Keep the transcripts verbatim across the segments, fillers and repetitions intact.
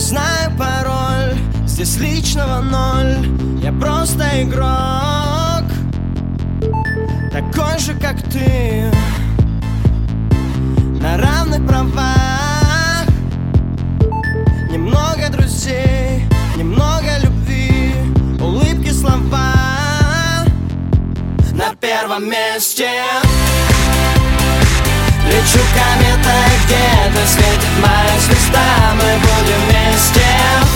знаю пароль, здесь личного ноль. Я просто игрок, такой же, как ты, на равных правах. Немного друзей, немного любви, улыбки, слова на первом месте. Лечу кометой, где-то светит моя звезда. Мы будем вместе,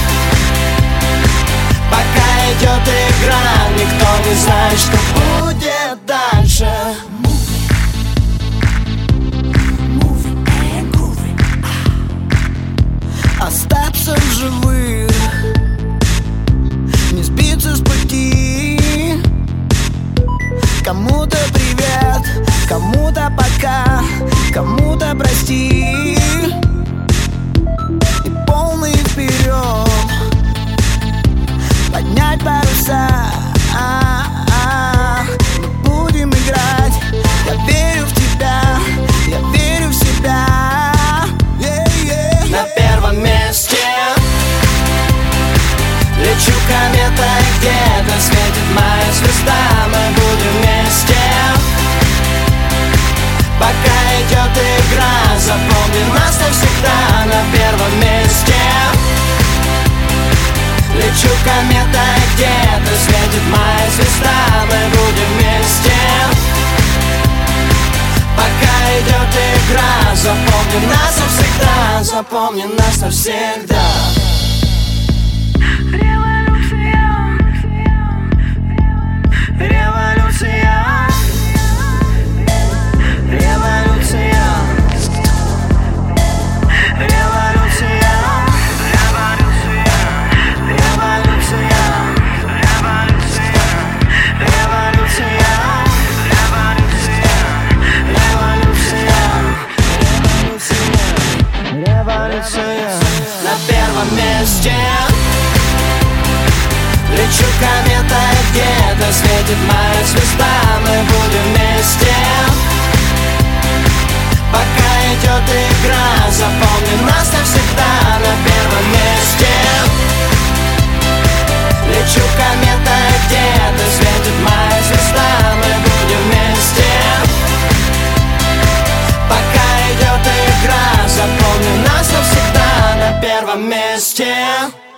пока идет игра. Никто не знает, что будет дальше. Остаться в живых, не сбиться с пути. Кому-то привет, кому-то пока, кому-то прости. И полный вперед, поднять паруса. Мы будем играть. Я верю в тебя, я верю в себя. На первом месте лечу кометой, где-то светит моя звезда. Мы будем вместе, пока идет игра. Запомни нас навсегда. На первом месте лечу кометой, где-то светит моя звезда. Мы будем вместе, пока идет игра. Запомни нас навсегда, запомни нас навсегда. Революция, революция, революция, революция, революция, революция, революция, революция. На первом месте лечу кометой, где-то светит моя звезда. Мы будем вместе, пока идет игра. Запомни нас навсегда. На первом месте лечу кометой, где-то светит моя звезда. Мы будем вместе, пока идет игра. Запомни нас навсегда. На первом месте.